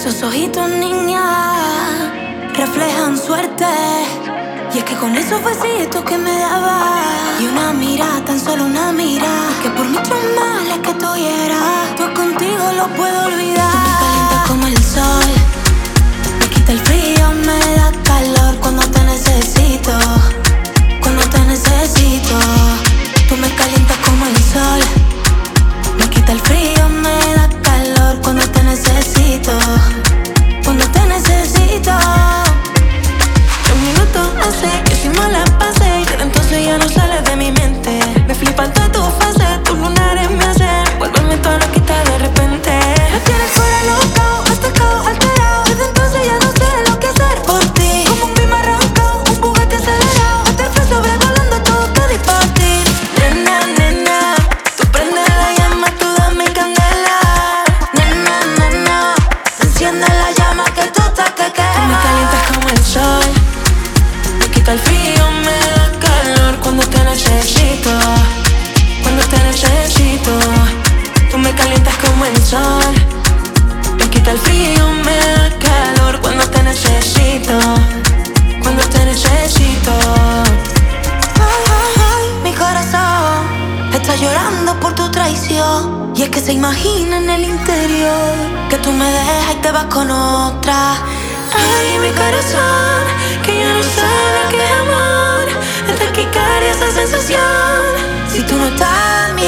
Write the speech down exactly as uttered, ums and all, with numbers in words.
Esos ojitos, niña, reflejan suerte. Y es que con esos besitos que me daba y una mirada, tan solo una mirada, que por mucho mala que tú eras, yo contigo lo puedo olvidar. Tú me calientas como el sol, me quita el frío, me da calor cuando te necesito, cuando te necesito. Tú me calientas como el sol, me quita el frío, me da calor cuando te necesito, cuando te necesito. Un minuto hace que si me la pasé y desde entonces ya no sales de mi mente. Me flipan todas tus fases, tus lunares me hacen volverme toda loquita de repente. Me tienes fuera loco, atacado, alterado. Desde entonces ya no sé lo que hacer por ti. Como un bima arrancado, un juguete acelerado. Hasta el fue sobrevolando todo Cádiz por ti. Nena, nena, tú prendes la llama, tú dame candela. Nena, nena, enciende la llama que tú estás que quema. Tú me calientas como el sol, me quita el frío, me da calor cuando te necesito, cuando te necesito. Tú me calientas como el sol, me quita el frío, me da calor cuando te necesito, cuando te necesito. Ay, ay, ay, mi corazón está llorando por tu traición. Y es que se imagina en el interior que tú me dejas y te vas con otra. Ay, mi corazón, que yo no sé lo que es amor, es taquicardia esa sensación. Si tú no estás, mi